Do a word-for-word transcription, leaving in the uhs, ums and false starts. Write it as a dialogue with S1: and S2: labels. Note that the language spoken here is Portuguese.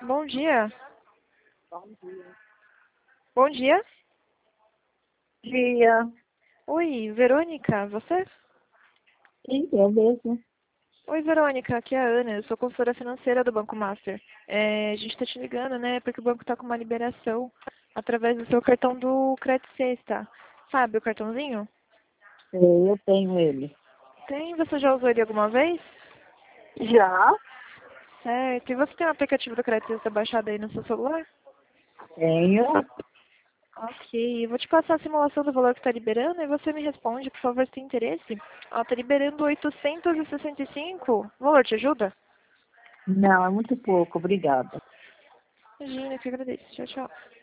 S1: Bom dia.
S2: Bom dia.
S1: Bom dia.
S2: Dia.
S1: Oi, Verônica, você?
S2: Sim, é mesmo.
S1: Oi, Verônica, aqui é a Ana, eu sou consultora financeira do Banco Master. É, a gente está te ligando, né, porque o banco está com uma liberação através do seu cartão do Credit Sexta. Sabe o cartãozinho?
S2: Sei, eu tenho ele.
S1: Tem, você já usou ele alguma vez?
S2: Já?
S1: Certo, e você tem o aplicativo do Credit Sexta baixado aí no seu celular?
S2: Tenho.
S1: Ok, eu vou te passar a simulação do valor que está liberando e você me responde, por favor, se tem interesse. Ela está liberando oitocentos e sessenta e cinco. O valor te ajuda?
S2: Não, é muito pouco, obrigada.
S1: Imagina, que agradeço. Tchau, tchau.